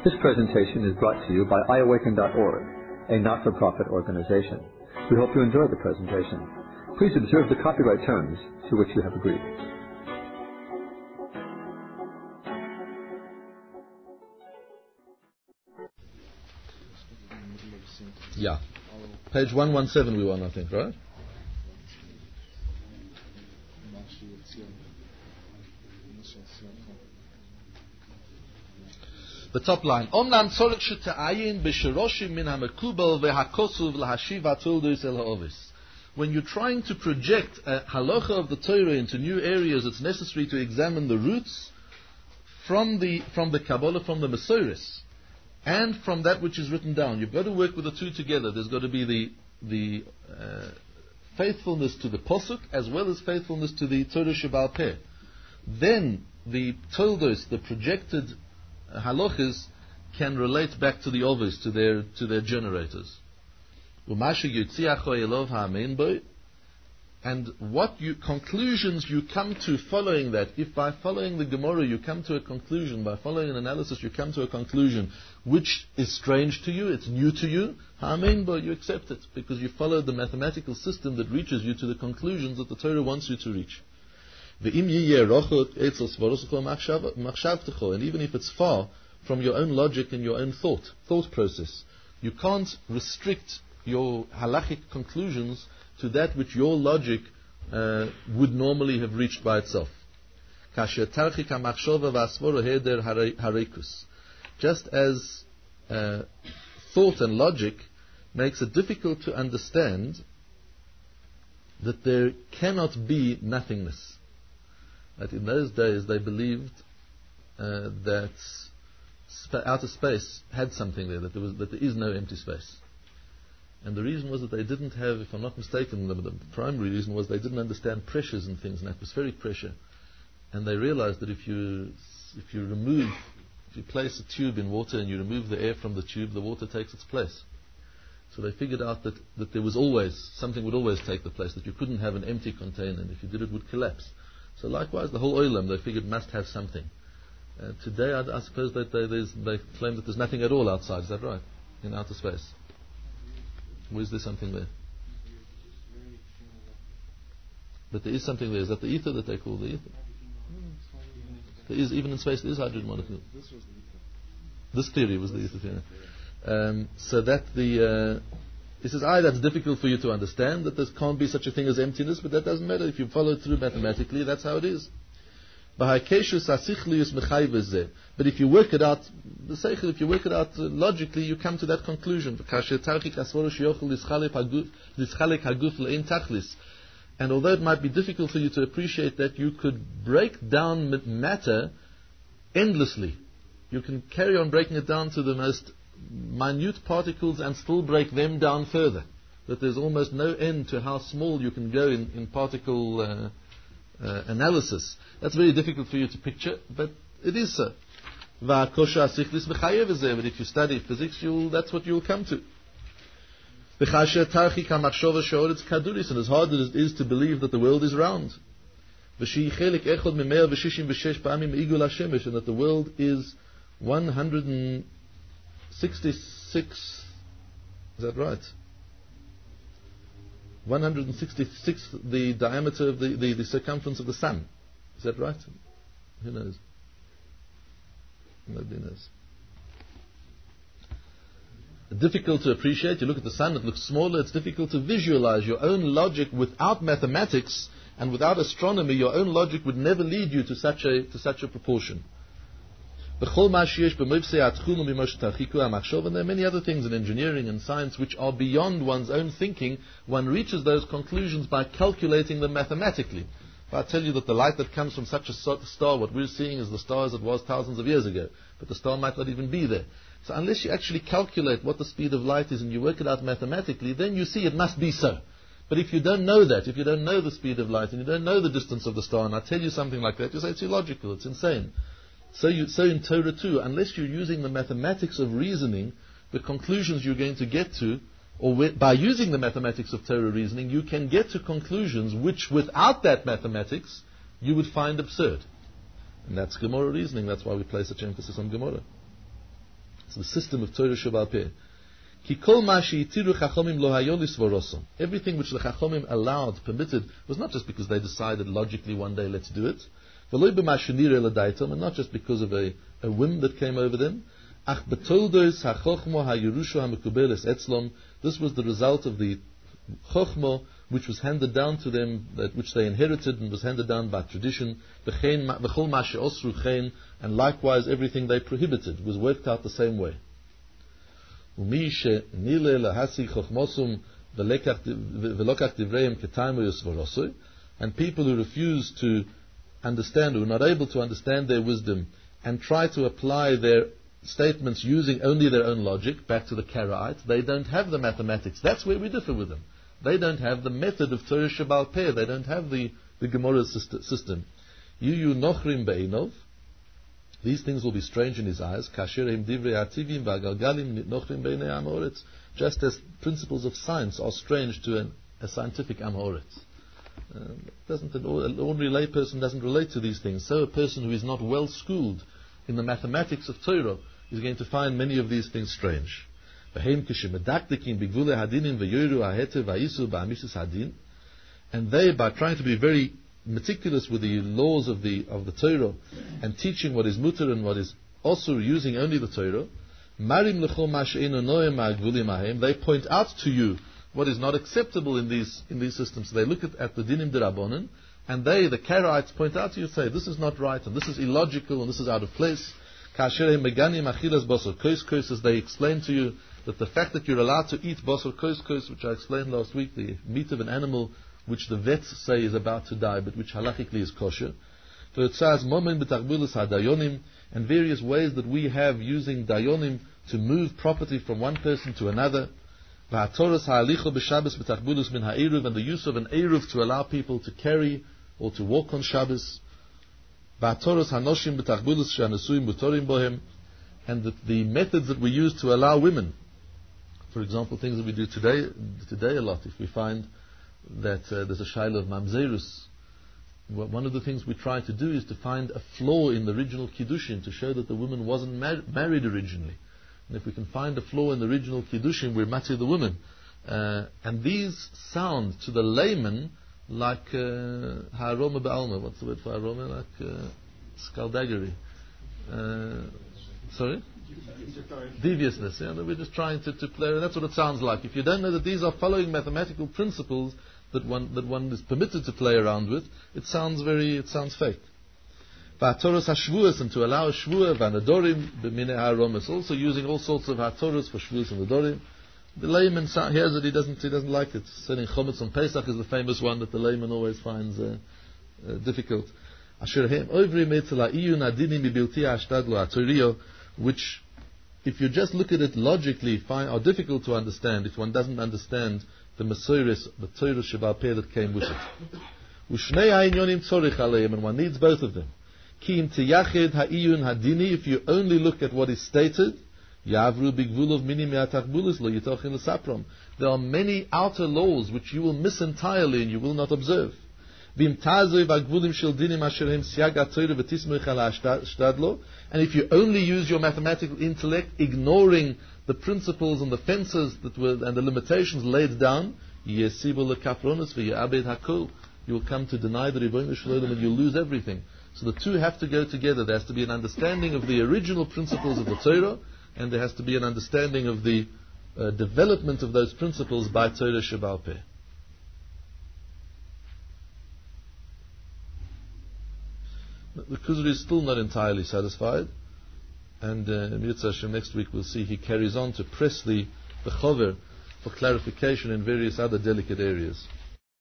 This presentation is brought to you by iAwaken.org, a not-for-profit organization. We hope you enjoy the presentation. Please observe the copyright terms to which you have agreed. Yeah. Page 117 we were on, I think, right? The top line. Omnam tzorich sheta'ayin b'sheroshim min ha'mekubal ve'hakosuv l'hashiva tuldus el ha'ovis. When you're trying to project a halacha of the Torah into new areas, it's necessary to examine the roots from the Kabbalah, from the Masoris, and from that which is written down. You've got to work with the two together. There's got to be the faithfulness to the Posuk as well as faithfulness to the Torah Sheba'al Peh. Then the Toldos, the projected halachas, can relate back to the Ovis, to their generators. And what conclusions you come to following that. If by following the Gemara you come to a conclusion, by following an analysis you come to a conclusion which is strange to you, it's new to you, you accept it because you followed the mathematical system that reaches you to the conclusions that the Torah wants you to reach. And even if it's far from your own logic and your own thought process, you can't restrict your halachic conclusions to that which your logic would normally have reached by itself. Just as thought and logic makes it difficult to understand that there cannot be nothingness. That in those days they believed that outer space had something there, that there is no empty space. And the reason was that they didn't have, if I'm not mistaken, the primary reason was they didn't understand pressures and things, and atmospheric pressure. And they realized that if you place a tube in water and you remove the air from the tube, the water takes its place. So they figured out that there was always, something would always take the place, that you couldn't have an empty container, and if you did it would collapse. So likewise, the whole olam, they figured, must have something. Today, I suppose that they claim that there's nothing at all outside. Is that right? In outer space. Or is there something there? But there is something there. Is that the ether that they call the ether? There is, even in space, there is hydrogen molecule. This theory was the ether theory. So that he says, that's difficult for you to understand, that there can't be such a thing as emptiness, but that doesn't matter. If you follow it through mathematically, that's how it is. But if you work it out, if you work it out logically, you come to that conclusion. And although it might be difficult for you to appreciate that, you could break down matter endlessly. You can carry on breaking it down to the most minute particles and still break them down further. That there's almost no end to how small you can go in particle analysis. That's very difficult for you to picture, but it is so. But if you study physics, that's what you'll come to. And as hard as it is to believe that the world is round, and that the world is 166, is that right? 166 the diameter of the circumference of the sun. Is that right? Who knows? Nobody knows. Difficult to appreciate. You look at the sun, it looks smaller. It's difficult to visualize. Your own logic, without mathematics and without astronomy, your own logic would never lead you to such a proportion. And there are many other things in engineering and science which are beyond one's own thinking. One reaches those conclusions by calculating them mathematically. If I tell you that the light that comes from such a star, what we're seeing is the star as it was thousands of years ago, but the star might not even be there. So unless you actually calculate what the speed of light is and you work it out mathematically, then you see it must be so. But if you don't know that, if you don't know the speed of light and you don't know the distance of the star, and I tell you something like that, you say it's illogical, it's insane. So in Torah too, unless you're using the mathematics of reasoning, the conclusions you're going to get to, or by using the mathematics of Torah reasoning, you can get to conclusions which without that mathematics you would find absurd. And that's Gemara reasoning. That's why we place such emphasis on Gemara. It's the system of Torah Sheba'al Peh. Ki kol ma she'itiru chachomim lo hayo lisvoroso. Everything which the chachomim allowed, permitted, was not just because they decided logically one day let's do it, v'lo b'ma shenireh l'daitom, and not just because of a whim that came over them. Ach betoldos hachochmo hayerusho hamekubeles etzlom. This was the result of the chochmo which was handed down to them, which they inherited and was handed down by tradition. V'chol ma she'osru chen, and likewise everything they prohibited was worked out the same way. ומי שנילה להשיג חוכמוסום ולוקח דבריהם כתיימו יסברוסוי, and people who refuse to understand, who are not able to understand their wisdom, and try to apply their statements using only their own logic, back to the Karaites, they don't have the mathematics. That's where we differ with them. They don't have the method of Torah Sheba'al Peh. They don't have the Gemara system. Yuyu nochrim be'inov. These things will be strange in his eyes. Just as principles of science are strange to a scientific Amhoretz. An ordinary layperson doesn't relate to these things. So a person who is not well schooled in the mathematics of Torah is going to find many of these things strange. And they, by trying to be very meticulous with the laws of the Torah and teaching what is mutar and what is also using only the Torah, they point out to you what is not acceptable in these systems. So they look at the dinim derabanan, and they, the Karaites, point out to you and say, this is not right, and this is illogical, and this is out of place. As they explain to you that the fact that you're allowed to eat basar koskos, which I explained last week, the meat of an animal which the vets say is about to die, but which halachically is kosher. And various ways that we have using dayonim to move property from one person to another. And the use of an eruv to allow people to carry or to walk on Shabbos. And the methods that we use to allow women. For example, things that we do today a lot. If we find that there's a shaila of mamzerus, one of the things we try to do is to find a flaw in the original kiddushin to show that the woman wasn't married originally. And if we can find a flaw in the original kiddushin, we're matir the woman. And these sound to the layman like ha'aroma ba'alma. What's the word for ha'aroma? Like skullduggery. Sorry? Deviousness. Yeah? We're just trying to play. That's what it sounds like. If you don't know that these are following mathematical principles that one is permitted to play around with, it sounds fake. V'hatoros hashvuas, and to allow a shvua, v'anadorim b'minei ha'aromas, also using all sorts of hatoros for shvuas and adorim. The layman hears it, he doesn't like it. Selling chometz on Pesach is the famous one that the layman always finds difficult. Asher hem ovri metzela iyun adinim bibilti ha'ashtad lo ha'toriyo, which, if you just look at it logically, are difficult to understand if one doesn't understand the Mesoris, the Torah Sheba'al Peh that came with it. Ushnei ha'inyonim tzorich aleim, and one needs both of them. Ki im tiyachid ha'iyun hadini, if you only look at what is stated, yavru bigvulov mini me'atachbulis lo yitochin l'saprom. There are many outer laws which you will miss entirely and you will not observe. And if you only use your mathematical intellect, ignoring the principles and the fences and the limitations laid down, you will come to deny the Ribono Shel Olam and you'll lose everything. So the two have to go together. There has to be an understanding of the original principles of the Torah, and there has to be an understanding of the development of those principles by Torah Sheba'al Peh. The Kuzri is still not entirely satisfied, and Mirza Hashem next week we'll see he carries on to press the Chover for clarification in various other delicate areas.